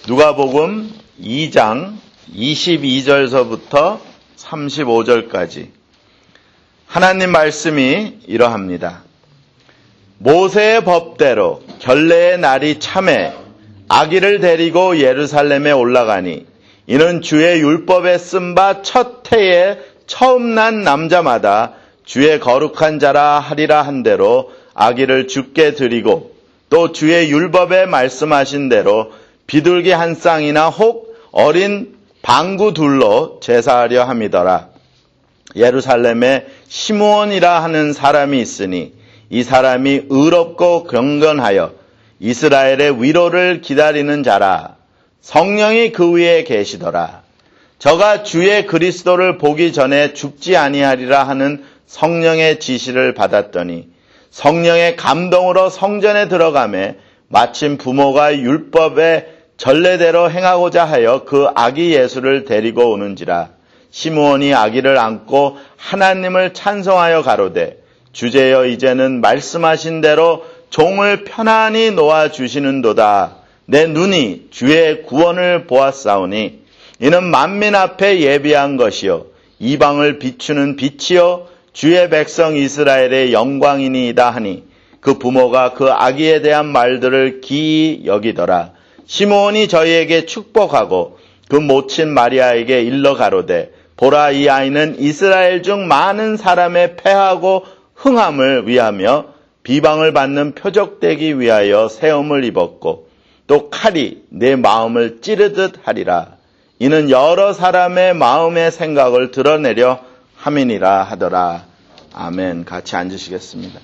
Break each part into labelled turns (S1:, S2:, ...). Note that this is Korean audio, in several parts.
S1: 누가복음 2장 22절서부터 35절까지 하나님 말씀이 이러합니다. 모세의 법대로 결례의 날이 참에 아기를 데리고 예루살렘에 올라가니 이는 주의 율법에 쓴 바 첫 해에 처음 난 남자마다 주의 거룩한 자라 하리라 한 대로 아기를 주께 드리고 또 주의 율법에 말씀하신 대로 비둘기 한 쌍이나 혹 어린 방구 둘로 제사하려 함이더라. 예루살렘에 시므온이라 하는 사람이 있으니 이 사람이 의롭고 경건하여 이스라엘의 위로를 기다리는 자라. 성령이 그 위에 계시더라. 저가 주의 그리스도를 보기 전에 죽지 아니하리라 하는 성령의 지시를 받았더니 성령의 감동으로 성전에 들어가매 마침 부모가 율법의 전례대로 행하고자 하여 그 아기 예수를 데리고 오는지라. 시므온이 아기를 안고 하나님을 찬송하여 가로되 주제여 이제는 말씀하신 대로 종을 편안히 놓아주시는도다. 내 눈이 주의 구원을 보았사오니 이는 만민 앞에 예비한 것이요 이방을 비추는 빛이요 주의 백성 이스라엘의 영광이니이다 하니 그 부모가 그 아기에 대한 말들을 기이 여기더라. 시므온이 저희에게 축복하고 그 모친 마리아에게 일러 가로되 보라 이 아이는 이스라엘 중 많은 사람의 패하고 흥함을 위하며 비방을 받는 표적되기 위하여 세움을 입었고 또 칼이 내 마음을 찌르듯 하리라. 이는 여러 사람의 마음의 생각을 드러내려 함이니라 하더라. 아멘. 같이 앉으시겠습니다.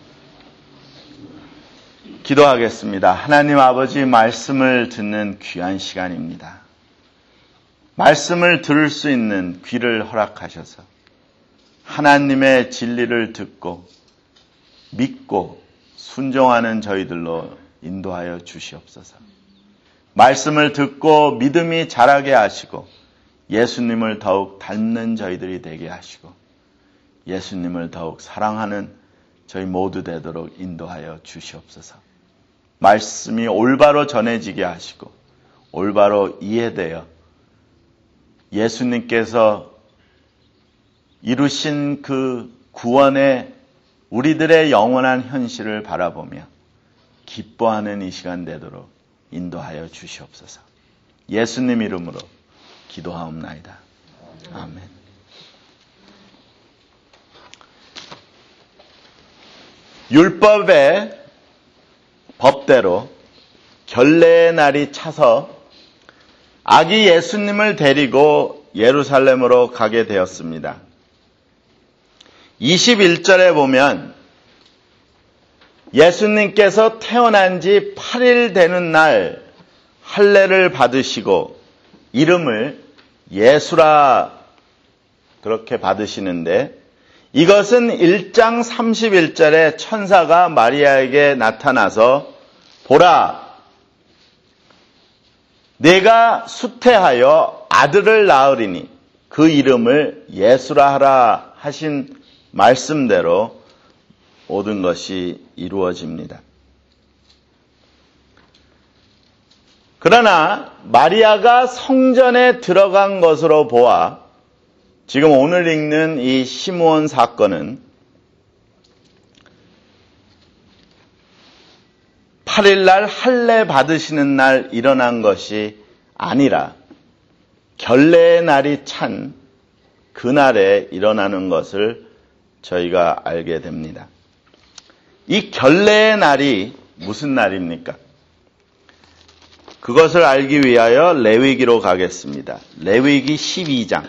S1: 기도하겠습니다. 하나님 아버지 말씀을 듣는 귀한 시간입니다. 말씀을 들을 수 있는 귀를 허락하셔서 하나님의 진리를 듣고 믿고 순종하는 저희들로 인도하여 주시옵소서. 말씀을 듣고 믿음이 자라게 하시고 예수님을 더욱 닮는 저희들이 되게 하시고 예수님을 더욱 사랑하는 저희 모두 되도록 인도하여 주시옵소서. 말씀이 올바로 전해지게 하시고 올바로 이해되어 예수님께서 이루신 그 구원의 우리들의 영원한 현실을 바라보며 기뻐하는 이 시간 되도록 인도하여 주시옵소서. 예수님 이름으로 기도하옵나이다. 아멘. 율법의 법대로 결례의 날이 차서 아기 예수님을 데리고 예루살렘으로 가게 되었습니다. 21절에 보면 예수님께서 태어난 지 8일 되는 날 할례를 받으시고 이름을 예수라 그렇게 받으시는데 이것은 1장 31절에 천사가 마리아에게 나타나서 보라 내가 수태하여 아들을 낳으리니 그 이름을 예수라 하라 하신 말씀대로 모든 것이 이루어집니다. 그러나 마리아가 성전에 들어간 것으로 보아 지금 오늘 읽는 이 시므온 사건은 8일날 할례 받으시는 날 일어난 것이 아니라 결례의 날이 찬 그날에 일어나는 것을 저희가 알게 됩니다. 이 결례의 날이 무슨 날입니까? 그것을 알기 위하여 레위기로 가겠습니다. 레위기 12장.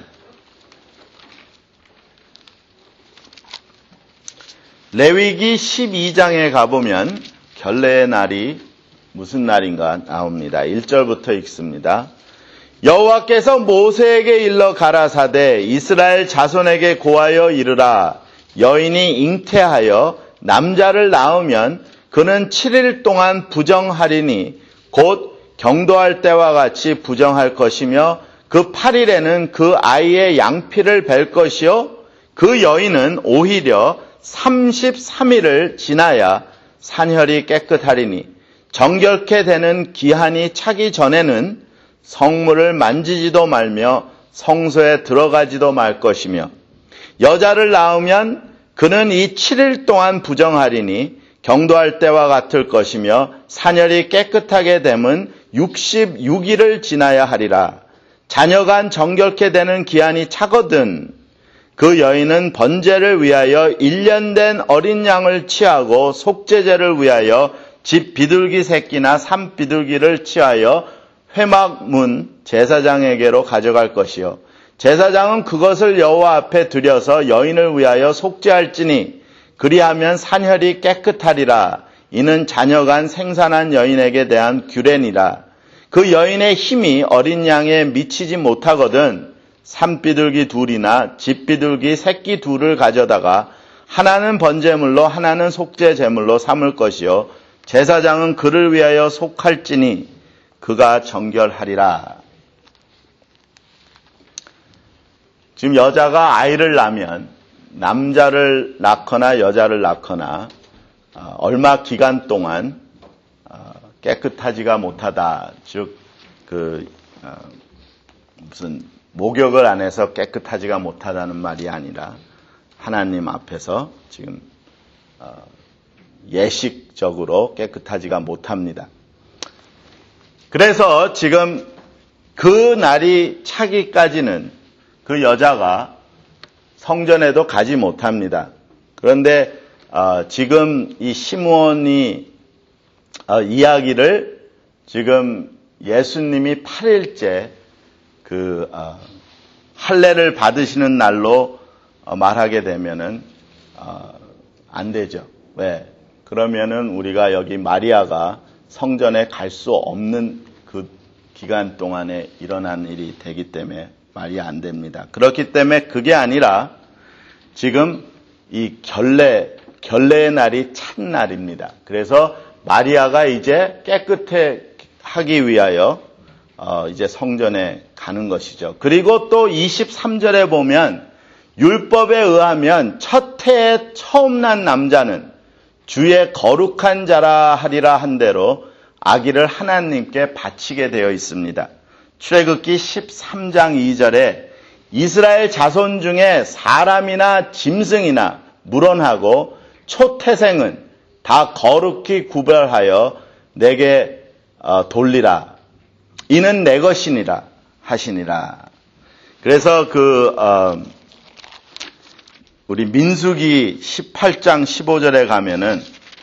S1: 레위기 12장에 가보면 결례의 날이 무슨 날인가 나옵니다. 1절부터 읽습니다. 여호와께서 모세에게 일러 가라사대 이스라엘 자손에게 고하여 이르라. 여인이 잉태하여 남자를 낳으면 그는 7일 동안 부정하리니 곧 경도할 때와 같이 부정할 것이며 그 8일에는 그 아이의 양피를 벨 것이요 그 여인은 오히려 33일을 지나야 산혈이 깨끗하리니 정결케 되는 기한이 차기 전에는 성물을 만지지도 말며 성소에 들어가지도 말 것이며 여자를 낳으면 그는 이 7일 동안 부정하리니 경도할 때와 같을 것이며 사녀리 깨끗하게 됨은 66일을 지나야 하리라. 자녀간 정결케 되는 기한이 차거든 그 여인은 번제를 위하여 1년 된 어린 양을 취하고 속죄제를 위하여 집 비둘기 새끼나 산 비둘기를 취하여 회막문 제사장에게로 가져갈 것이요 제사장은 그것을 여호와 앞에 들여서 여인을 위하여 속죄할지니 그리하면 산혈이 깨끗하리라. 이는 자녀간 생산한 여인에게 대한 규례니라. 그 여인의 힘이 어린 양에 미치지 못하거든 산비둘기 둘이나 집비둘기 새끼 둘을 가져다가 하나는 번제물로 하나는 속죄제물로 삼을 것이요 제사장은 그를 위하여 속할지니 그가 정결하리라. 지금 여자가 아이를 낳으면 남자를 낳거나 여자를 낳거나 얼마 기간 동안 깨끗하지가 못하다. 즉 무슨 목욕을 안 해서 깨끗하지가 못하다는 말이 아니라 하나님 앞에서 지금 예식적으로 깨끗하지가 못합니다. 그래서 지금 그 날이 차기까지는 그 여자가 성전에도 가지 못합니다. 그런데 지금 이 시므온이 이야기를 지금 예수님이 8일째 그 할례를 받으시는 날로 말하게 되면은 안 되죠. 왜? 그러면은 우리가 여기 마리아가 성전에 갈 수 없는 그 기간 동안에 일어난 일이 되기 때문에 말이 안 됩니다. 그렇기 때문에 그게 아니라 지금 이 결례의 날이 찬 날입니다. 그래서 마리아가 이제 깨끗해 하기 위하여 이제 성전에 가는 것이죠. 그리고 또 23절에 보면 율법에 의하면 첫 해에 처음 난 남자는 주의 거룩한 자라 하리라 한 대로 아기를 하나님께 바치게 되어 있습니다. 출애굽기 13장 2절에 이스라엘 자손 중에 사람이나 짐승이나 물론하고 초태생은 다 거룩히 구별하여 내게 돌리라. 이는 내 것이니라 하시니라. 그래서 우리 민수기 18장 15절에 가면은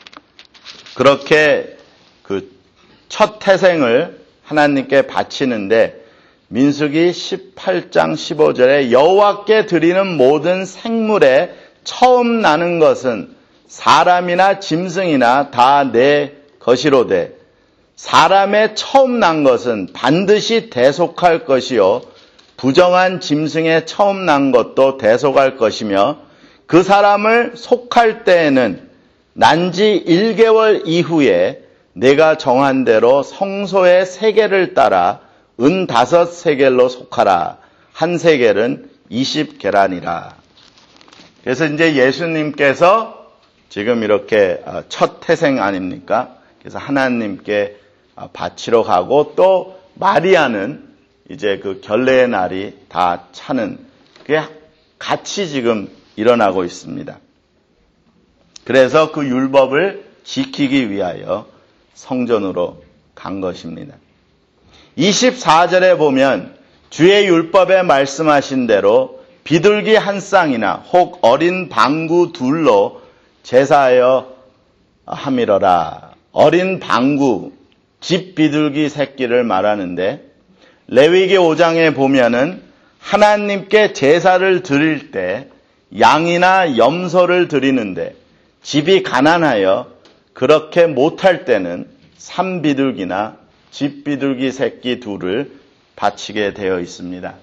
S1: 그렇게 그 첫 태생을 하나님께 바치는데 민수기 18장 15절에 여호와께 드리는 모든 생물에 처음 나는 것은 사람이나 짐승이나 다 내 것이로되 사람의 처음 난 것은 반드시 대속할 것이요 부정한 짐승의 처음 난 것도 대속할 것이며 그 사람을 속할 때에는 난지 1개월 이후에 내가 정한 대로 성소의 세겔을 따라 은 5세겔로 속하라. 한 세겔은 20계란이라. 그래서 이제 예수님께서 지금 이렇게 첫 태생 아닙니까? 그래서 하나님께 바치러 가고 또 마리아는 이제 그 결례의 날이 다 차는 그게 같이 지금 일어나고 있습니다. 그래서 그 율법을 지키기 위하여 성전으로 간 것입니다. 24절에 보면 주의 율법에 말씀하신 대로 비둘기 한 쌍이나 혹 어린 방구 둘로 제사하여 함이러라. 어린 방구, 집 비둘기 새끼를 말하는데 레위기 5장에 보면은 하나님께 제사를 드릴 때 양이나 염소를 드리는데 집이 가난하여 그렇게 못할 때는 산비둘기나 집비둘기 새끼 둘을 바치게 되어 있습니다.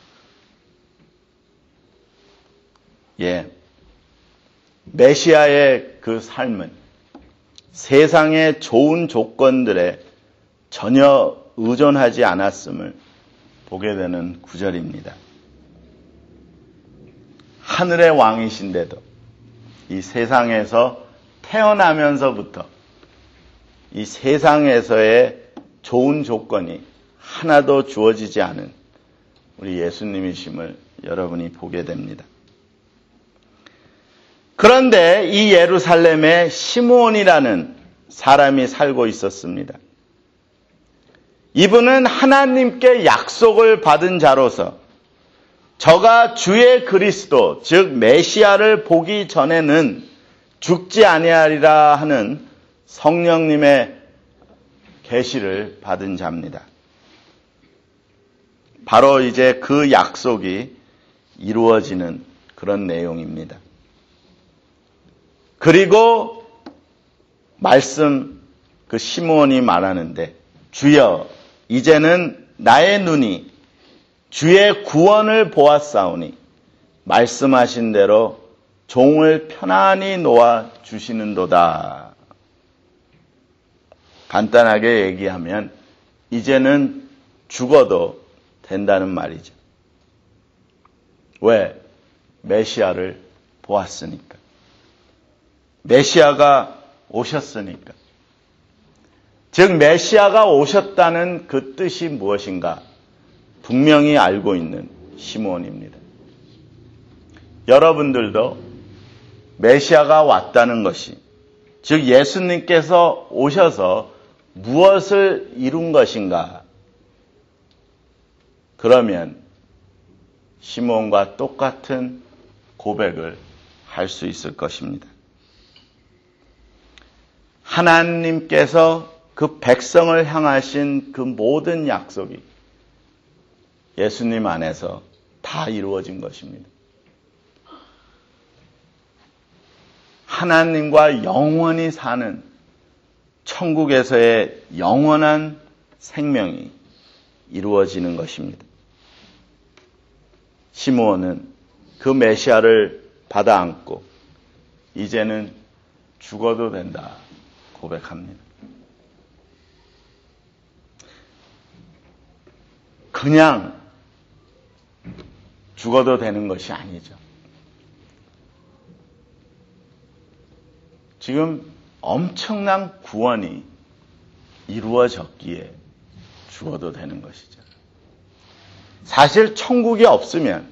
S1: 예. 메시아의 그 삶은 세상의 좋은 조건들에 전혀 의존하지 않았음을 보게 되는 구절입니다. 하늘의 왕이신데도 이 세상에서 태어나면서부터 이 세상에서의 좋은 조건이 하나도 주어지지 않은 우리 예수님이심을 여러분이 보게 됩니다. 그런데 이 예루살렘에 시므온이라는 사람이 살고 있었습니다. 이분은 하나님께 약속을 받은 자로서 저가 주의 그리스도, 즉 메시아를 보기 전에는 죽지 아니하리라 하는 성령님의 계시를 받은 자입니다. 바로 이제 그 약속이 이루어지는 그런 내용입니다. 그리고 말씀 그 시므온이 말하는데, 주여 이제는 나의 눈이 주의 구원을 보았사오니 말씀하신 대로 종을 편안히 놓아 주시는도다. 간단하게 얘기하면 이제는 죽어도 된다는 말이죠. 왜? 메시아를 보았으니까. 메시아가 오셨으니까. 즉 메시아가 오셨다는 그 뜻이 무엇인가? 분명히 알고 있는 시므온입니다. 여러분들도 메시아가 왔다는 것이, 즉 예수님께서 오셔서 무엇을 이룬 것인가? 그러면 시므온과 똑같은 고백을 할 수 있을 것입니다. 하나님께서 그 백성을 향하신 그 모든 약속이 예수님 안에서 다 이루어진 것입니다. 하나님과 영원히 사는 천국에서의 영원한 생명이 이루어지는 것입니다. 시므온은 그 메시아를 받아 안고 이제는 죽어도 된다 고백합니다. 그냥 죽어도 되는 것이 아니죠. 지금 엄청난 구원이 이루어졌기에 죽어도 되는 것이죠. 사실 천국이 없으면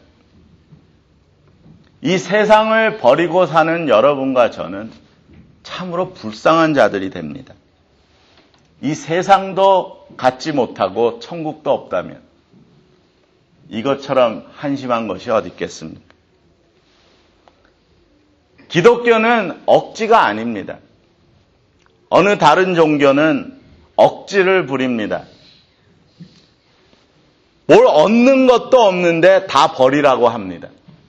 S1: 이 세상을 버리고 사는 여러분과 저는 참으로 불쌍한 자들이 됩니다. 이 세상도 갖지 못하고 천국도 없다면 이것처럼 한심한 것이 어디 있겠습니까? 기독교는 억지가 아닙니다. 어느 다른 종교는 억지를 부립니다. 뭘 얻는 것도 없는데 다 버리라고 합니다.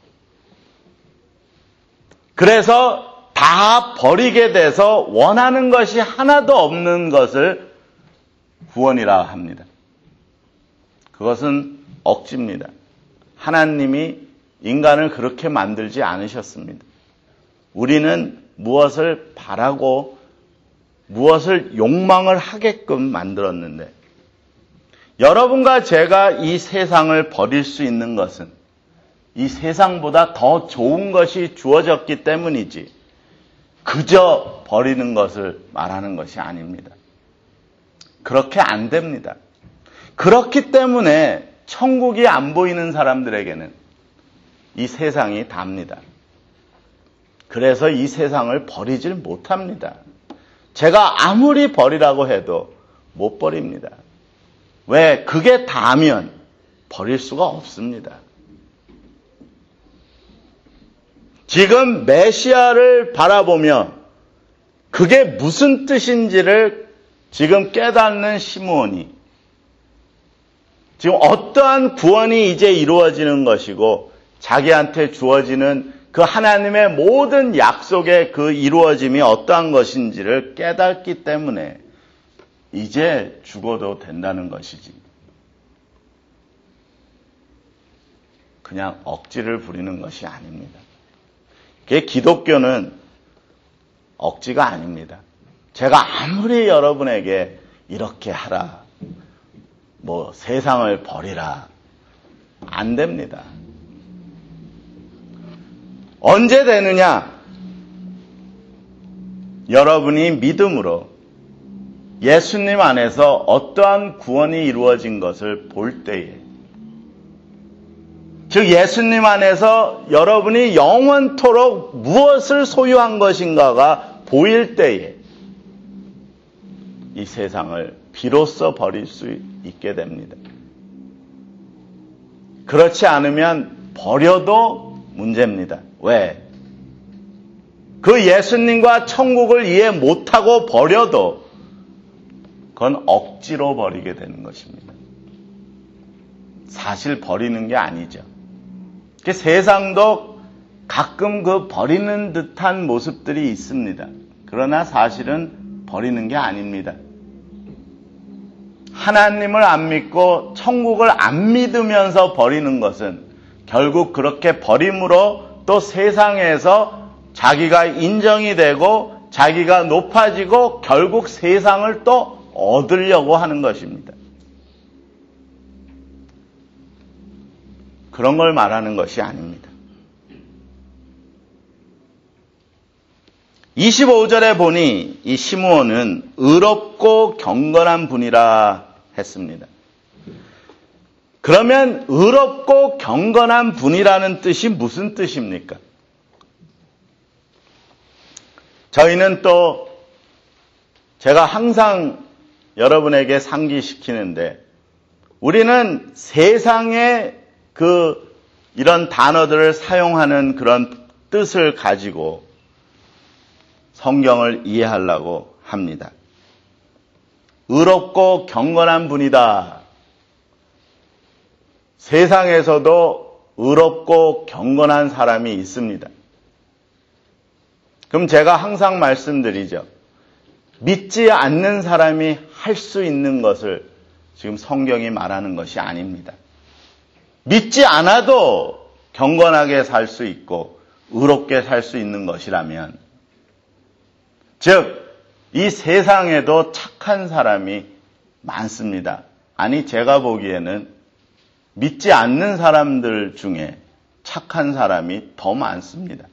S1: 그래서 다 버리게 돼서 원하는 것이 하나도 없는 것을 구원이라 합니다. 그것은 억지입니다. 하나님이 인간을 그렇게 만들지 않으셨습니다. 우리는 무엇을 바라고 무엇을 욕망을 하게끔 만들었는데, 여러분과 제가 이 세상을 버릴 수 있는 것은 이 세상보다 더 좋은 것이 주어졌기 때문이지 그저 버리는 것을 말하는 것이 아닙니다. 그렇게 안 됩니다. 그렇기 때문에 천국이 안 보이는 사람들에게는 이 세상이 답니다. 그래서 이 세상을 버리질 못합니다. 제가 아무리 버리라고 해도 못 버립니다. 왜? 그게 다면 버릴 수가 없습니다. 지금 메시아를 바라보며 그게 무슨 뜻인지를 지금 깨닫는 시므온이, 지금 어떠한 구원이 이제 이루어지는 것이고 자기한테 주어지는 그 하나님의 모든 약속의 그 이루어짐이 어떠한 것인지를 깨닫기 때문에 이제 죽어도 된다는 것이지, 그냥 억지를 부리는 것이 아닙니다. 그게 기독교는 억지가 아닙니다. 제가 아무리 여러분에게 이렇게 하라, 뭐 세상을 버리라, 안 됩니다. 언제 되느냐? 여러분이 믿음으로 예수님 안에서 어떠한 구원이 이루어진 것을 볼 때에, 즉 예수님 안에서 여러분이 영원토록 무엇을 소유한 것인가가 보일 때에 이 세상을 비로소 버릴 수 있게 됩니다. 그렇지 않으면 버려도 문제입니다. 왜? 그 예수님과 천국을 이해 못하고 버려도 그건 억지로 버리게 되는 것입니다. 사실 버리는 게 아니죠. 세상도 가끔 그 버리는 듯한 모습들이 있습니다. 그러나 사실은 버리는 게 아닙니다. 하나님을 안 믿고 천국을 안 믿으면서 버리는 것은 결국 그렇게 버림으로 또 세상에서 자기가 인정이 되고 자기가 높아지고 결국 세상을 또 얻으려고 하는 것입니다. 그런 걸 말하는 것이 아닙니다. 25절에 보니 이 시므온은 의롭고 경건한 분이라 했습니다. 그러면 의롭고 경건한 분이라는 뜻이 무슨 뜻입니까? 저희는 또 제가 항상 여러분에게 상기시키는데 우리는 세상의 이런 단어들을 사용하는 그런 뜻을 가지고 성경을 이해하려고 합니다. 의롭고 경건한 분이다. 세상에서도 의롭고 경건한 사람이 있습니다. 그럼 제가 항상 말씀드리죠. 믿지 않는 사람이 할 수 있는 것을 지금 성경이 말하는 것이 아닙니다. 믿지 않아도 경건하게 살 수 있고 의롭게 살 수 있는 것이라면, 즉 이 세상에도 착한 사람이 많습니다. 아니, 제가 보기에는 믿지 않는 사람들 중에 착한 사람이 더 많습니다.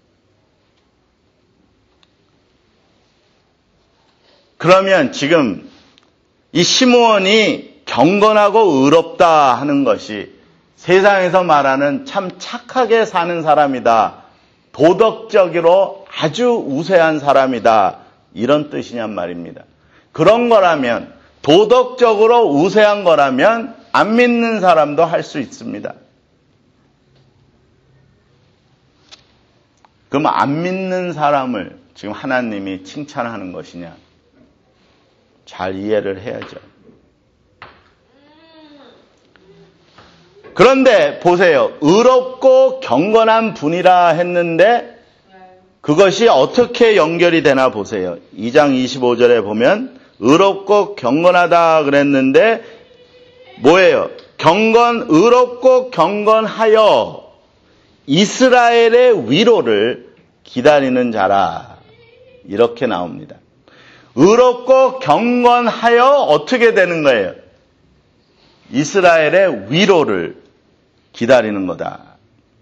S1: 그러면 지금 이 시므온이 경건하고 의롭다 하는 것이 세상에서 말하는 참 착하게 사는 사람이다, 도덕적으로 아주 우세한 사람이다, 이런 뜻이냔 말입니다. 그런 거라면, 도덕적으로 우세한 거라면 안 믿는 사람도 할 수 있습니다. 그럼 안 믿는 사람을 지금 하나님이 칭찬하는 것이냐? 잘 이해를 해야죠. 그런데 보세요. 의롭고 경건한 분이라 했는데 그것이 어떻게 연결이 되나 보세요. 2장 25절에 보면 의롭고 경건하다 그랬는데 뭐예요? 의롭고 경건하여 이스라엘의 위로를 기다리는 자라, 이렇게 나옵니다. 의롭고 경건하여 어떻게 되는 거예요? 이스라엘의 위로를 기다리는 거다.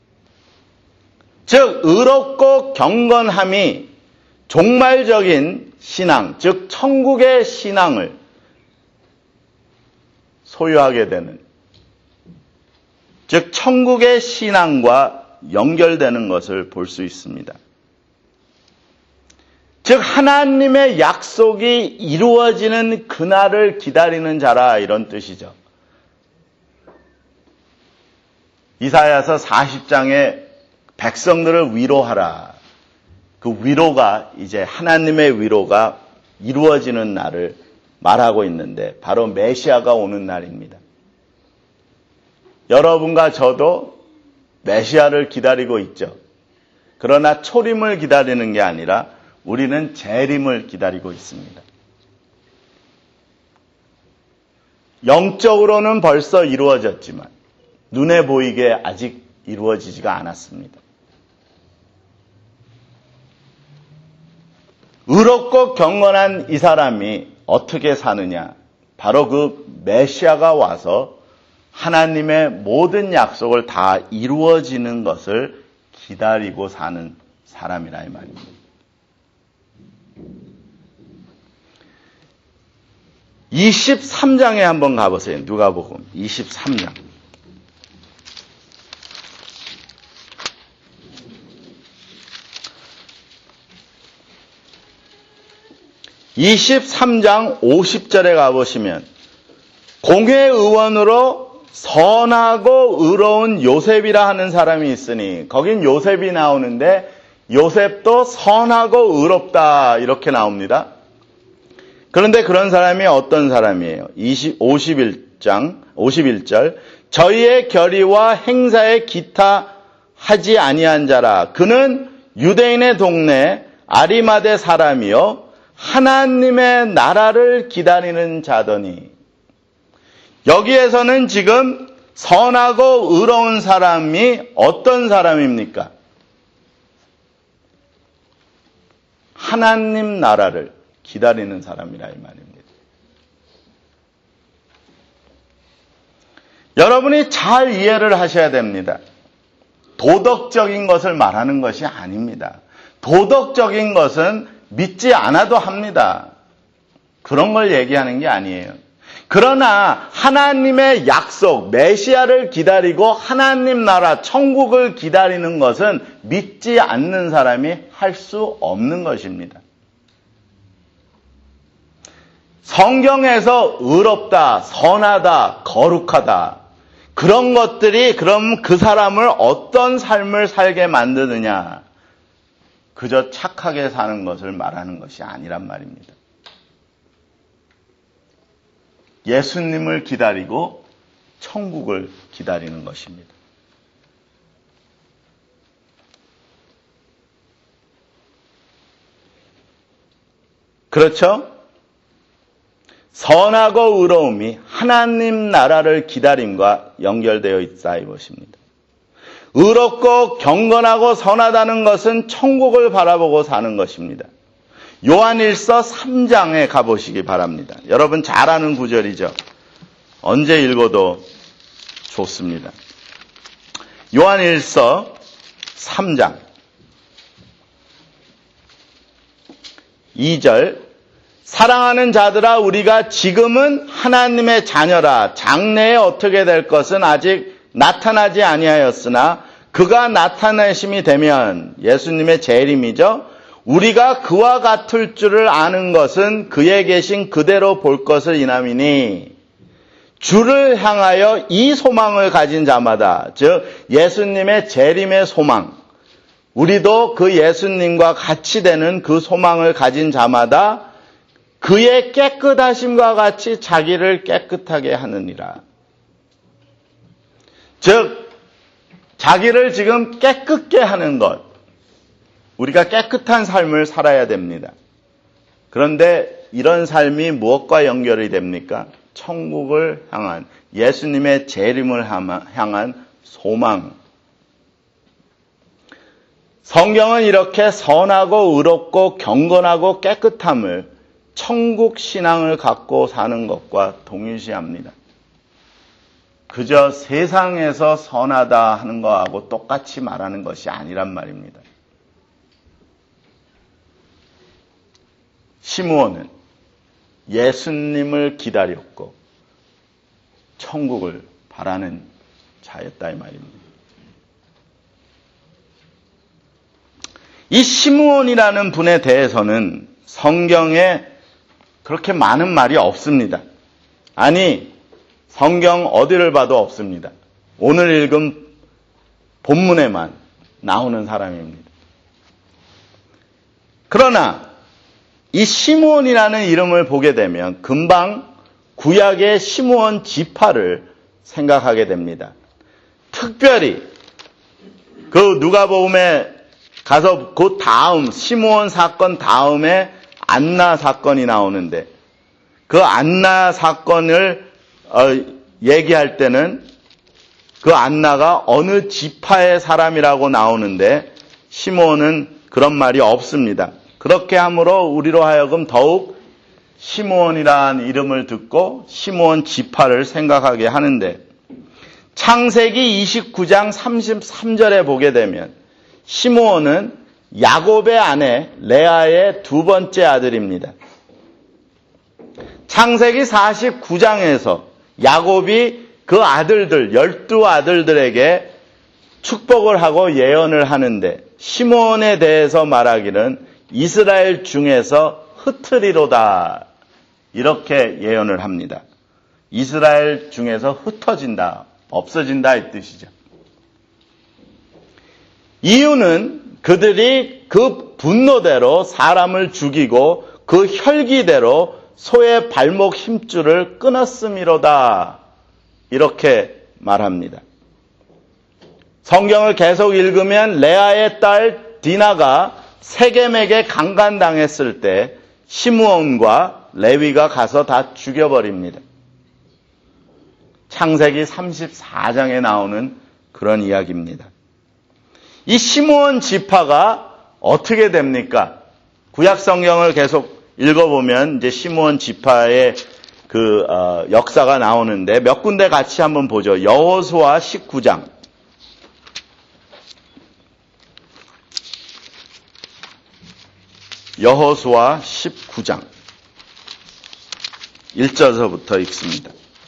S1: 즉 의롭고 경건함이 종말적인 신앙, 즉 천국의 신앙을 소유하게 되는, 즉 천국의 신앙과 연결되는 것을 볼 수 있습니다. 즉 하나님의 약속이 이루어지는 그날을 기다리는 자라, 이런 뜻이죠. 이사야서 40장에 백성들을 위로하라. 그 위로가 이제 하나님의 위로가 이루어지는 날을 말하고 있는데 바로 메시아가 오는 날입니다. 여러분과 저도 메시아를 기다리고 있죠. 그러나 초림을 기다리는 게 아니라 우리는 재림을 기다리고 있습니다. 영적으로는 벌써 이루어졌지만 눈에 보이게 아직 이루어지지가 않았습니다. 의롭고 경건한 이 사람이 어떻게 사느냐? 바로 그 메시아가 와서 하나님의 모든 약속을 다 이루어지는 것을 기다리고 사는 사람이라 이 말입니다. 23장에 한번 가보세요. 누가복음 23장. 23장 50절에 가보시면 공회의원으로 선하고 의로운 요셉이라 하는 사람이 있으니, 거긴 요셉이 나오는데 요셉도 선하고 의롭다 이렇게 나옵니다. 그런데 그런 사람이 어떤 사람이에요? 51절 저희의 결의와 행사에 기타 하지 아니한 자라. 그는 유대인의 동네 아리마대 사람이요 하나님의 나라를 기다리는 자더니. 여기에서는 지금 선하고 의로운 사람이 어떤 사람입니까? 하나님 나라를 기다리는 사람이라 이 말입니다. 여러분이 잘 이해를 하셔야 됩니다. 도덕적인 것을 말하는 것이 아닙니다. 도덕적인 것은 믿지 않아도 합니다. 그런 걸 얘기하는 게 아니에요. 그러나 하나님의 약속, 메시아를 기다리고 하나님 나라, 천국을 기다리는 것은 믿지 않는 사람이 할 수 없는 것입니다. 성경에서 의롭다, 선하다, 거룩하다, 그런 것들이 그럼 그 사람을 어떤 삶을 살게 만드느냐? 그저 착하게 사는 것을 말하는 것이 아니란 말입니다. 예수님을 기다리고 천국을 기다리는 것입니다. 그렇죠? 선하고 의로움이 하나님 나라를 기다림과 연결되어 있다 이 것입니다. 의롭고 경건하고 선하다는 것은 천국을 바라보고 사는 것입니다. 요한일서 3장에 가보시기 바랍니다. 여러분 잘 아는 구절이죠. 언제 읽어도 좋습니다. 요한일서 3장 2절 사랑하는 자들아 우리가 지금은 하나님의 자녀라. 장래에 어떻게 될 것은 아직 나타나지 아니하였으나 그가 나타내심이 되면, 예수님의 재림이죠. 우리가 그와 같을 줄을 아는 것은 그에 계신 그대로 볼 것을 인함이니, 주를 향하여 이 소망을 가진 자마다, 즉 예수님의 재림의 소망, 우리도 그 예수님과 같이 되는 그 소망을 가진 자마다 그의 깨끗하심과 같이 자기를 깨끗하게 하느니라. 즉 자기를 지금 깨끗게 하는 것, 우리가 깨끗한 삶을 살아야 됩니다. 그런데 이런 삶이 무엇과 연결이 됩니까? 천국을 향한, 예수님의 재림을 향한 소망. 성경은 이렇게 선하고 의롭고 경건하고 깨끗함을 천국 신앙을 갖고 사는 것과 동일시합니다. 그저 세상에서 선하다 하는 것하고 똑같이 말하는 것이 아니란 말입니다. 시므온은 예수님을 기다렸고 천국을 바라는 자였다 이 말입니다. 이 시므온이라는 분에 대해서는 성경에 그렇게 많은 말이 없습니다. 아니, 성경 어디를 봐도 없습니다. 오늘 읽은 본문에만 나오는 사람입니다. 그러나 이 시므온이라는 이름을 보게 되면 금방 구약의 시므온 지파를 생각하게 됩니다. 특별히 그 누가복음에 가서 그 다음 시므온 사건 다음에 안나 사건이 나오는데, 그 안나 사건을 얘기할 때는 그 안나가 어느 지파의 사람이라고 나오는데 시므온은 그런 말이 없습니다. 그렇게 함으로 우리로 하여금 더욱 시므온이라는 이름을 듣고 시므온 지파를 생각하게 하는데, 창세기 29장 33절에 보게 되면 시므온은 야곱의 아내 레아의 두 번째 아들입니다. 창세기 49장에서 야곱이 그 아들들, 12아들들에게 축복을 하고 예언을 하는데 시므온에 대해서 말하기는 이스라엘 중에서 흩으리로다. 이렇게 예언을 합니다. 이스라엘 중에서 흩어진다, 없어진다 이 뜻이죠. 이유는 그들이 그 분노대로 사람을 죽이고 그 혈기대로 소의 발목 힘줄을 끊었음이로다. 이렇게 말합니다. 성경을 계속 읽으면 레아의 딸 디나가 세겜에게 강간당했을 때 시므온과 레위가 가서 다 죽여버립니다. 창세기 34장에 나오는 그런 이야기입니다. 이 시므온 지파가 어떻게 됩니까? 구약 성경을 계속 읽어보면 이제 시므온 지파의 그 역사가 나오는데 몇 군데 같이 한번 보죠. 여호수아 19장. 여호수아 19장 1절서부터 읽습니다.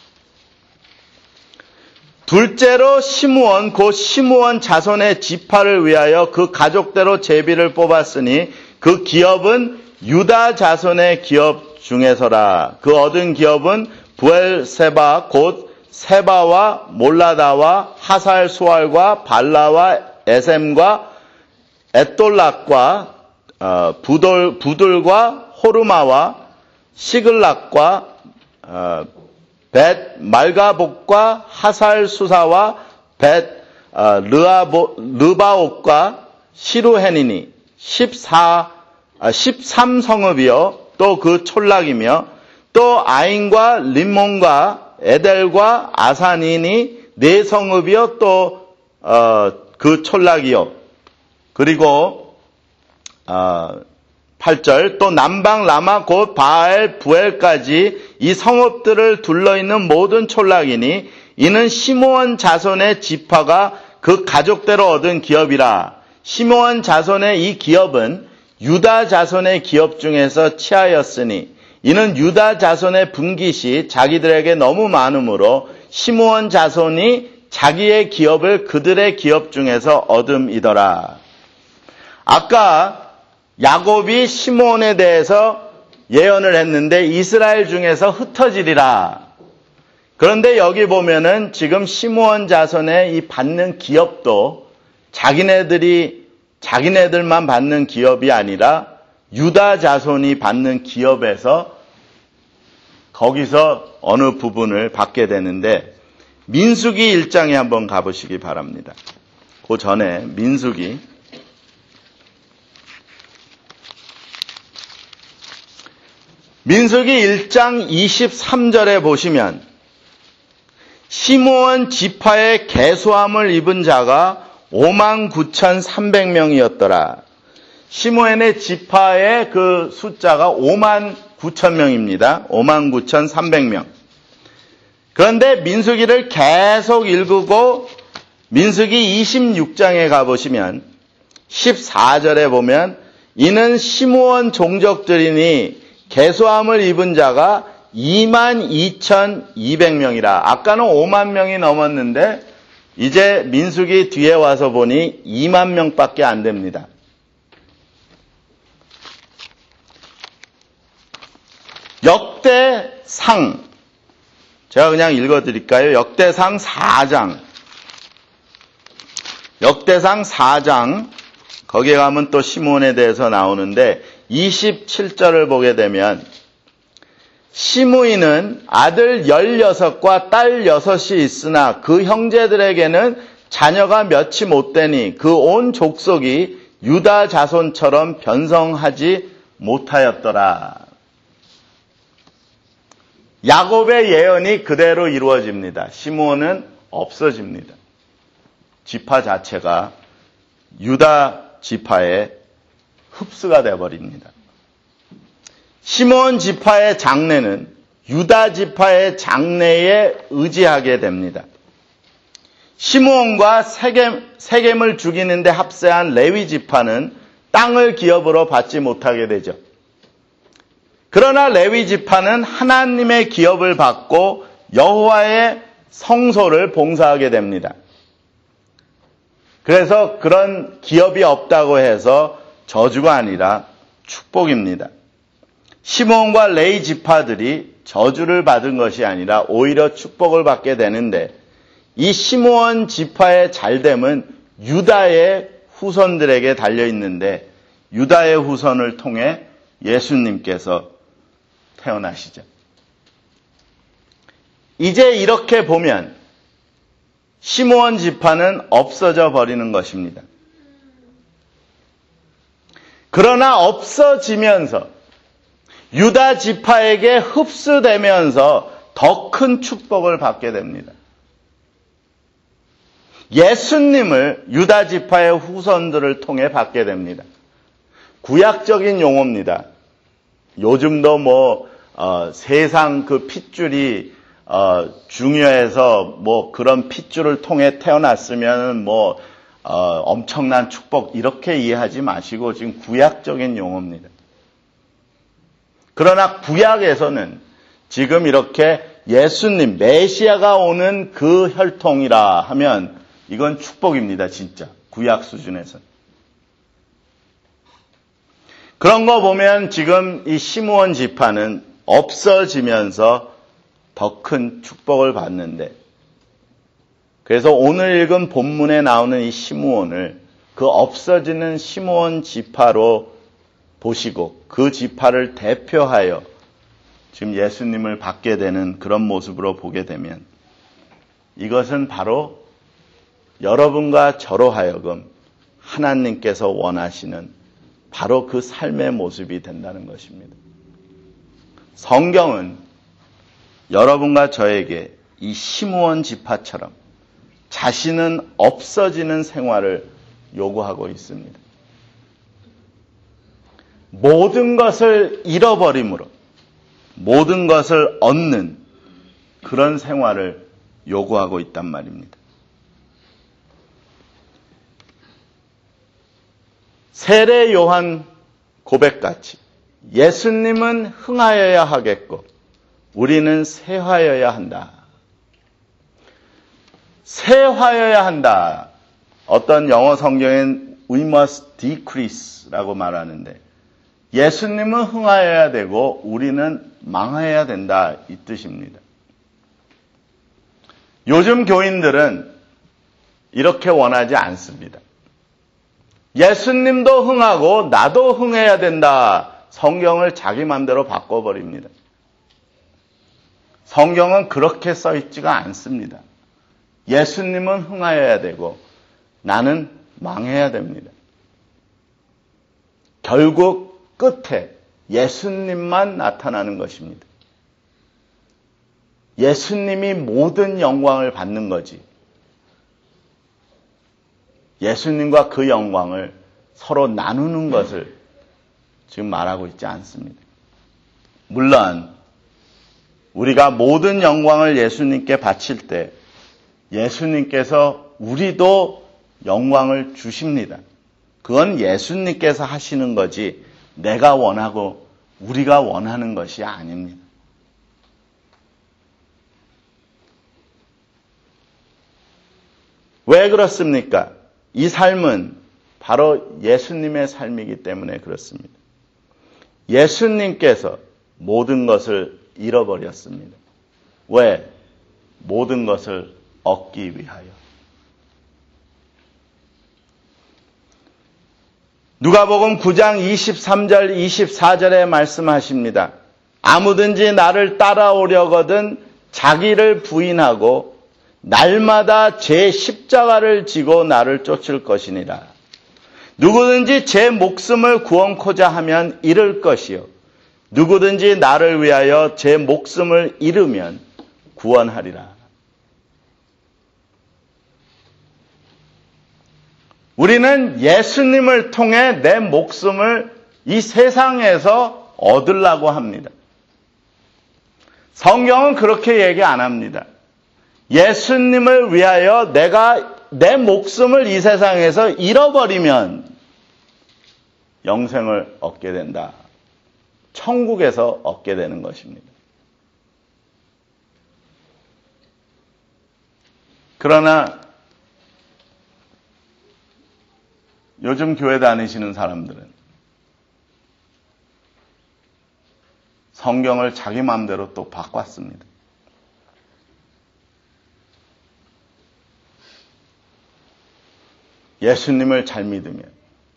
S1: 둘째로 시므온 곧 시므온 자손의 지파를 위하여 그 가족대로 제비를 뽑았으니 그 기업은 유다 자손의 기업 중에서라. 그 얻은 기업은 부엘세바 곧 세바와 몰라다와 하살 수알과 발라와 에셈과 에돌락과 부들과 호르마와 시글락과 벳 말가복과 하살 수사와 벳 르바옥과 시루헤니니 13성읍이요 또 그 촌락이며 또 아인과 림몬과 에델과 아산이니 4성읍이요 또 그 촌락이요. 그리고 8절 또 남방 라마 곧 바알 부엘까지 이 성읍들을 둘러있는 모든 촌락이니 이는 시므온 자손의 지파가 그 가족대로 얻은 기업이라. 시므온 자손의 이 기업은 유다 자손의 기업 중에서 취하였으니 이는 유다 자손의 분깃이 자기들에게 너무 많으므로 시므온 자손이 자기의 기업을 그들의 기업 중에서 얻음이더라. 아까 야곱이 시므온에 대해서 예언을 했는데 이스라엘 중에서 흩어지리라. 그런데 여기 보면은 지금 시므온 자손의 이 받는 기업도 자기네들만 받는 기업이 아니라 유다 자손이 받는 기업에서 거기서 어느 부분을 받게 되는데 민수기 1장에 한번 가보시기 바랍니다. 그 전에 민수기 1장 23절에 보시면 시므온 지파의 계수함을 입은 자가 59,300명이었더라. 시므온의 지파의 그 숫자가 59,000명입니다. 59,300명. 그런데 민수기를 계속 읽고 민수기 26장에 가보시면 14절에 보면 이는 시므온 종족들이니 계수함을 입은 자가 22,200명이라. 아까는 5만 명이 넘었는데 이제 민수기 뒤에 와서 보니 2만 명밖에 안 됩니다. 역대상 제가 그냥 읽어드릴까요? 역대상 4장 거기에 가면 또 시므온에 대해서 나오는데 27절을 보게 되면 시므이는 아들 16과 딸 6이 있으나 그 형제들에게는 자녀가 몇이 못 되니 그 온 족속이 유다 자손처럼 변성하지 못하였더라. 야곱의 예언이 그대로 이루어집니다. 시므온은 없어집니다. 지파 자체가 유다 지파의 흡수가 되어버립니다. 시므온 지파의 장래는 유다 지파의 장래에 의지하게 됩니다. 시므온과 세겜을 죽이는데 합세한 레위 지파는 땅을 기업으로 받지 못하게 되죠. 그러나 레위 지파는 하나님의 기업을 받고 여호와의 성소를 봉사하게 됩니다. 그래서 그런 기업이 없다고 해서 저주가 아니라 축복입니다. 시므온과 레위 지파들이 저주를 받은 것이 아니라 오히려 축복을 받게 되는데, 이 시므온 지파의 잘됨은 유다의 후손들에게 달려 있는데, 유다의 후손을 통해 예수님께서 태어나시죠. 이제 이렇게 보면 시므온 지파는 없어져 버리는 것입니다. 그러나 없어지면서 유다 지파에게 흡수되면서 더 큰 축복을 받게 됩니다. 예수님을 유다 지파의 후손들을 통해 받게 됩니다. 구약적인 용어입니다. 요즘도 세상 그 핏줄이 중요해서 그런 핏줄을 통해 태어났으면 엄청난 축복 이렇게 이해하지 마시고, 지금 구약적인 용어입니다. 그러나 구약에서는 지금 이렇게 예수님, 메시아가 오는 그 혈통이라 하면 이건 축복입니다. 진짜 구약 수준에서는. 그런 거 보면 지금 이 시므온 지파는 없어지면서 더 큰 축복을 받는데, 그래서 오늘 읽은 본문에 나오는 이 시므온을 그 없어지는 시므온 지파로 보시고 그 지파를 대표하여 지금 예수님을 받게 되는 그런 모습으로 보게 되면, 이것은 바로 여러분과 저로 하여금 하나님께서 원하시는 바로 그 삶의 모습이 된다는 것입니다. 성경은 여러분과 저에게 이 시므온 지파처럼 자신은 없어지는 생활을 요구하고 있습니다. 모든 것을 잃어버림으로 모든 것을 얻는 그런 생활을 요구하고 있단 말입니다. 세례 요한 고백같이 예수님은 흥하여야 하겠고 우리는 쇠하여야 한다. 쇠하여야 한다. 어떤 영어 성경엔 we must decrease라고 말하는데, 예수님은 흥하여야 되고 우리는 망하여야 된다, 이 뜻입니다. 요즘 교인들은 이렇게 원하지 않습니다. 예수님도 흥하고 나도 흥해야 된다. 성경을 자기 마음대로 바꿔버립니다. 성경은 그렇게 써 있지가 않습니다. 예수님은 흥하여야 되고 나는 망해야 됩니다. 결국 끝에 예수님만 나타나는 것입니다. 예수님이 모든 영광을 받는 거지, 예수님과 그 영광을 서로 나누는 것을 지금 말하고 있지 않습니다. 물론 우리가 모든 영광을 예수님께 바칠 때 예수님께서 우리도 영광을 주십니다. 그건 예수님께서 하시는 거지 내가 원하고 우리가 원하는 것이 아닙니다. 왜 그렇습니까? 이 삶은 바로 예수님의 삶이기 때문에 그렇습니다. 예수님께서 모든 것을 잃어버렸습니다. 왜? 모든 것을 얻기 위하여. 누가복음 9장 23절 24절에 말씀하십니다. 아무든지 나를 따라오려거든 자기를 부인하고 날마다 제 십자가를 지고 나를 쫓을 것이니라. 누구든지 제 목숨을 구원코자 하면 잃을 것이요 누구든지 나를 위하여 제 목숨을 잃으면 구원하리라. 우리는 예수님을 통해 내 목숨을 이 세상에서 얻으려고 합니다. 성경은 그렇게 얘기 안 합니다. 예수님을 위하여 내가 내 목숨을 이 세상에서 잃어버리면 영생을 얻게 된다. 천국에서 얻게 되는 것입니다. 그러나 요즘 교회 다니시는 사람들은 성경을 자기 마음대로 또 바꿨습니다. 예수님을 잘 믿으면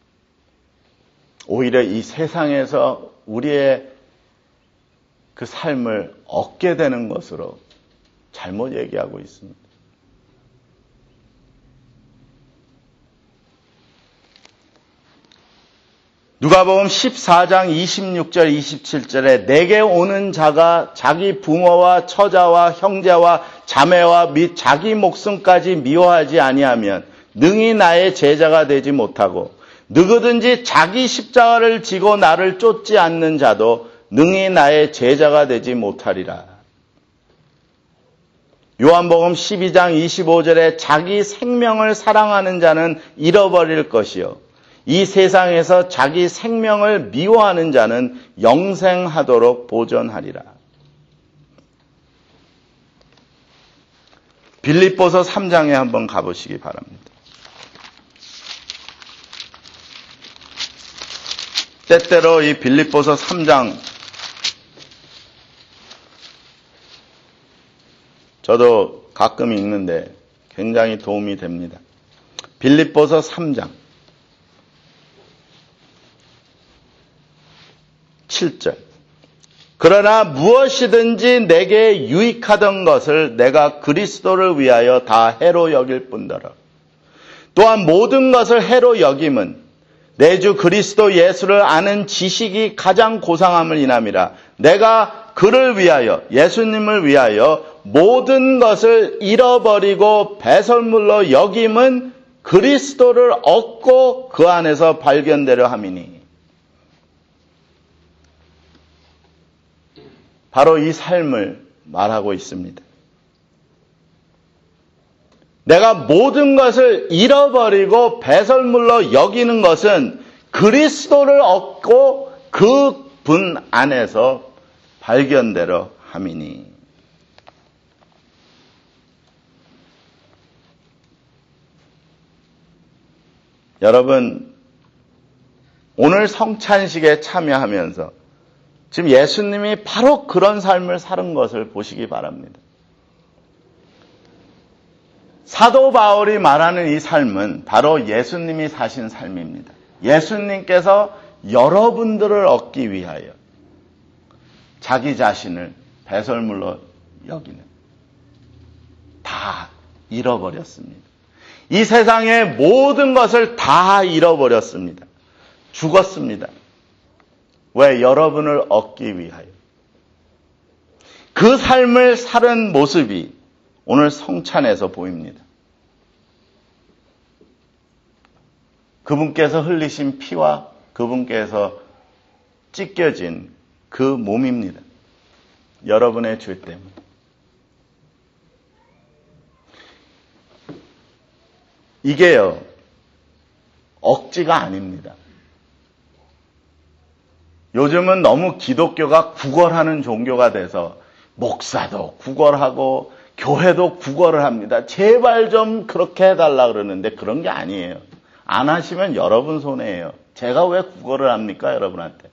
S1: 오히려 이 세상에서 우리의 그 삶을 얻게 되는 것으로 잘못 얘기하고 있습니다. 누가복음 14장 26절 27절에 내게 오는 자가 자기 부모와 처자와 형제와 자매와 및 자기 목숨까지 미워하지 아니하면 능히 나의 제자가 되지 못하고 누구든지 자기 십자가를 지고 나를 쫓지 않는 자도 능히 나의 제자가 되지 못하리라. 요한복음 12장 25절에 자기 생명을 사랑하는 자는 잃어버릴 것이요 이 세상에서 자기 생명을 미워하는 자는 영생하도록 보존하리라. 빌립보서 3장에 한번 가보시기 바랍니다. 때때로 이 빌립보서 3장 저도 가끔 읽는데 굉장히 도움이 됩니다. 빌립보서 3장 7절 그러나 무엇이든지 내게 유익하던 것을 내가 그리스도를 위하여 다 해로 여길 뿐더러 또한 모든 것을 해로 여김은 내 주 그리스도 예수를 아는 지식이 가장 고상함을 인함이라. 내가 그를 위하여 예수님을 위하여 모든 것을 잃어버리고 배설물로 여김은 그리스도를 얻고 그 안에서 발견되려 함이니. 바로 이 삶을 말하고 있습니다. 내가 모든 것을 잃어버리고 배설물로 여기는 것은 그리스도를 얻고 그 분 안에서 발견되려 함이니. 여러분, 오늘 성찬식에 참여하면서 지금 예수님이 바로 그런 삶을 사는 것을 보시기 바랍니다. 사도 바울이 말하는 이 삶은 바로 예수님이 사신 삶입니다. 예수님께서 여러분들을 얻기 위하여 자기 자신을 배설물로 여기는 다 잃어버렸습니다. 이 세상의 모든 것을 다 잃어버렸습니다. 죽었습니다. 왜? 여러분을 얻기 위하여. 그 삶을 사는 모습이 오늘 성찬에서 보입니다. 그분께서 흘리신 피와 그분께서 찢겨진 그 몸입니다. 여러분의 죄 때문에. 이게요, 억지가 아닙니다. 요즘은 너무 기독교가 구걸하는 종교가 돼서 목사도 구걸하고 교회도 구걸을 합니다. 제발 좀 그렇게 해달라 그러는데 그런 게 아니에요. 안 하시면 여러분 손해예요. 제가 왜 구걸을 합니까, 여러분한테?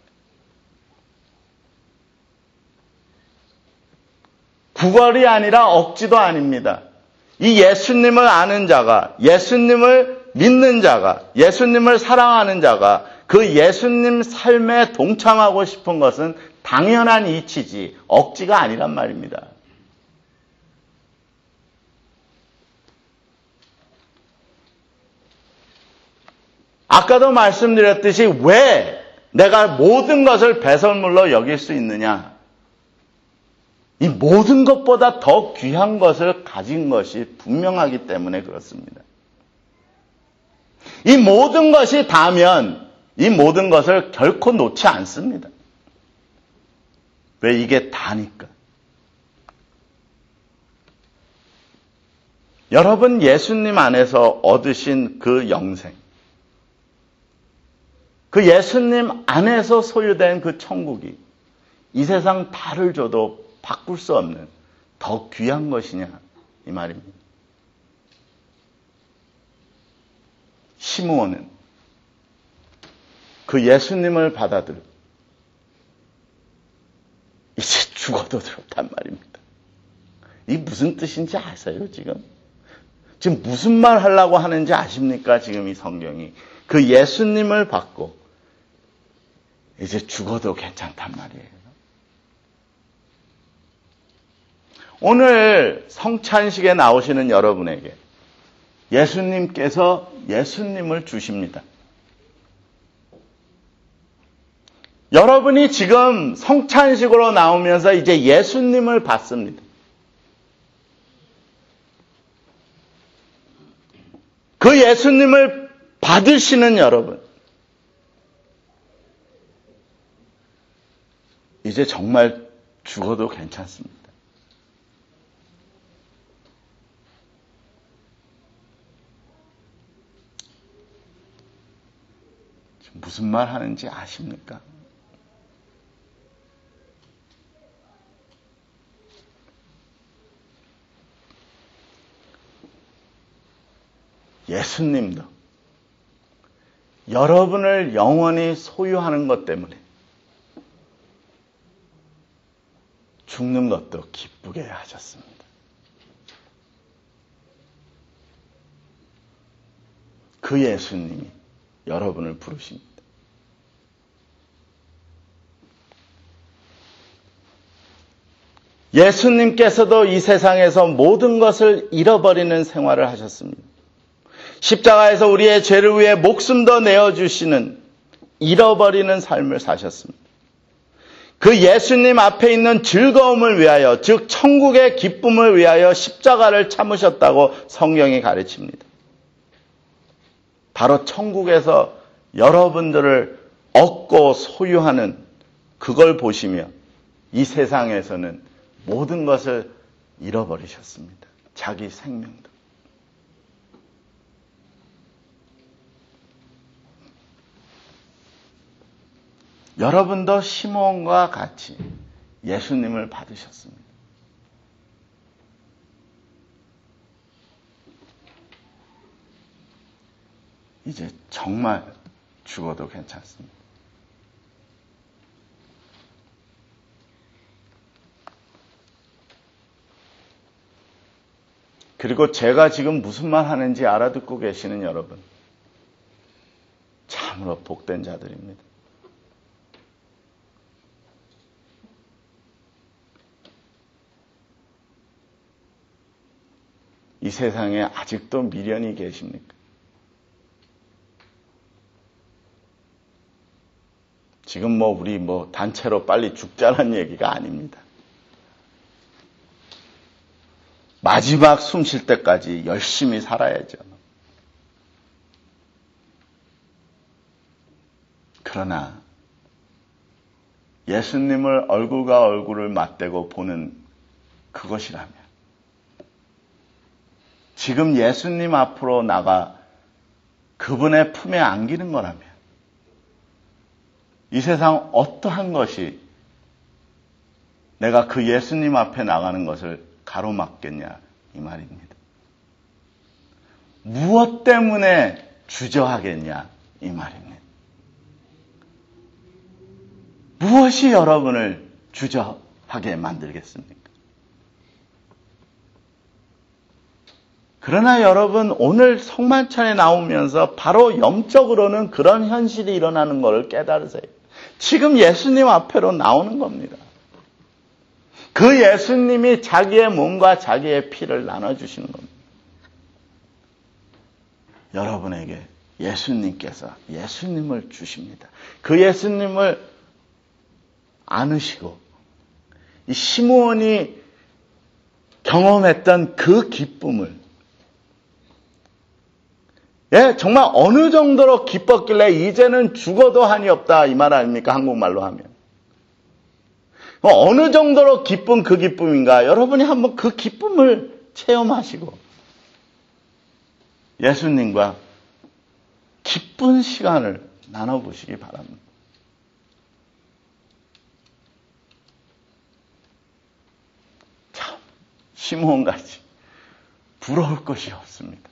S1: 구걸이 아니라 억지도 아닙니다. 이 예수님을 아는 자가, 예수님을 믿는 자가, 예수님을 사랑하는 자가 그 예수님 삶에 동참하고 싶은 것은 당연한 이치지 억지가 아니란 말입니다. 아까도 말씀드렸듯이 왜 내가 모든 것을 배설물로 여길 수 있느냐? 이 모든 것보다 더 귀한 것을 가진 것이 분명하기 때문에 그렇습니다. 이 모든 것이 다면 이 모든 것을 결코 놓지 않습니다. 왜? 이게 다니까. 여러분, 예수님 안에서 얻으신 그 영생, 그 예수님 안에서 소유된 그 천국이 이 세상 다를 줘도 바꿀 수 없는 더 귀한 것이냐 이 말입니다. 시므온은 그 예수님을 받아들여 이제 죽어도 좋단 말입니다. 이게 무슨 뜻인지 아세요 지금? 지금 무슨 말 하려고 하는지 아십니까? 지금 이 성경이 그 예수님을 받고 이제 죽어도 괜찮단 말이에요. 오늘 성찬식에 나오시는 여러분에게 예수님께서 예수님을 주십니다. 여러분이 지금 성찬식으로 나오면서 이제 예수님을 받습니다. 그 예수님을 받으시는 여러분, 이제 정말 죽어도 괜찮습니다. 무슨 말 하는지 아십니까? 예수님도 여러분을 영원히 소유하는 것 때문에 죽는 것도 기쁘게 하셨습니다. 그 예수님이 여러분을 부르십니다. 예수님께서도 이 세상에서 모든 것을 잃어버리는 생활을 하셨습니다. 십자가에서 우리의 죄를 위해 목숨도 내어주시는 잃어버리는 삶을 사셨습니다. 그 예수님 앞에 있는 즐거움을 위하여, 즉 천국의 기쁨을 위하여 십자가를 참으셨다고 성경이 가르칩니다. 바로 천국에서 여러분들을 얻고 소유하는 그걸 보시며 이 세상에서는 모든 것을 잃어버리셨습니다. 자기 생명도. 여러분도 시므온과 같이 예수님을 받으셨습니다. 이제 정말 죽어도 괜찮습니다. 그리고 제가 지금 무슨 말 하는지 알아듣고 계시는 여러분, 참으로 복된 자들입니다. 이 세상에 아직도 미련이 계십니까? 지금 우리 단체로 빨리 죽자는 얘기가 아닙니다. 마지막 숨 쉴 때까지 열심히 살아야죠. 그러나 예수님을 얼굴과 얼굴을 맞대고 보는 그것이라면, 지금 예수님 앞으로 나가 그분의 품에 안기는 거라면 이 세상 어떠한 것이 내가 그 예수님 앞에 나가는 것을 가로막겠냐 이 말입니다. 무엇 때문에 주저하겠냐 이 말입니다. 무엇이 여러분을 주저하게 만들겠습니까? 그러나 여러분, 오늘 성만찬에 나오면서 바로 영적으로는 그런 현실이 일어나는 것을 깨달으세요. 지금 예수님 앞에로 나오는 겁니다. 그 예수님이 자기의 몸과 자기의 피를 나눠주시는 겁니다. 여러분에게 예수님께서 예수님을 주십니다. 그 예수님을 안으시고 이 시므온이 경험했던 그 기쁨을, 정말 어느 정도로 기뻤길래 이제는 죽어도 한이 없다 이 말 아닙니까? 한국말로 하면. 어느 정도로 기쁜 그 기쁨인가? 여러분이 한번 그 기쁨을 체험하시고 예수님과 기쁜 시간을 나눠보시기 바랍니다. 시므온같이 부러울 것이 없습니다.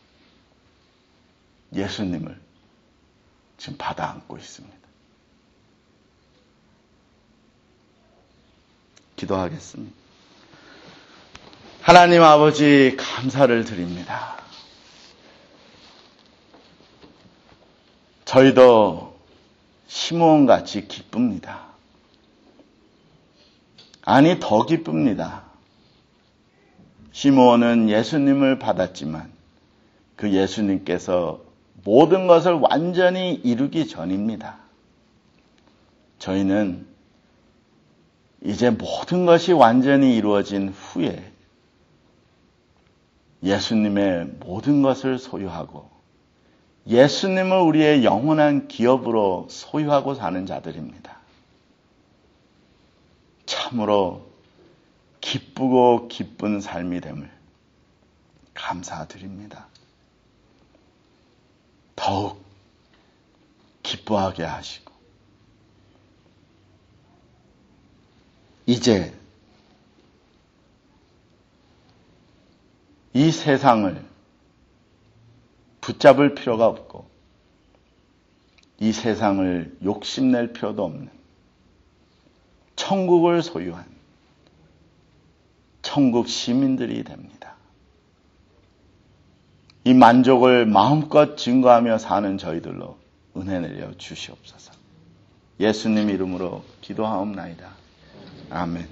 S1: 예수님을 지금 받아 안고 있습니다. 기도하겠습니다. 하나님 아버지, 감사를 드립니다. 저희도 시므온같이 기쁩니다. 아니, 더 기쁩니다. 시므온은 예수님을 받았지만 그 예수님께서 모든 것을 완전히 이루기 전입니다. 저희는 이제 모든 것이 완전히 이루어진 후에 예수님의 모든 것을 소유하고 예수님을 우리의 영원한 기업으로 소유하고 사는 자들입니다. 참으로 기쁘고 기쁜 삶이 됨을 감사드립니다. 더욱 기뻐하게 하시고 이제 이 세상을 붙잡을 필요가 없고 이 세상을 욕심낼 필요도 없는 천국을 소유한 천국 시민들이 됩니다. 이 만족을 마음껏 증거하며 사는 저희들로 은혜 내려 주시옵소서. 예수님 이름으로 기도하옵나이다. 아멘.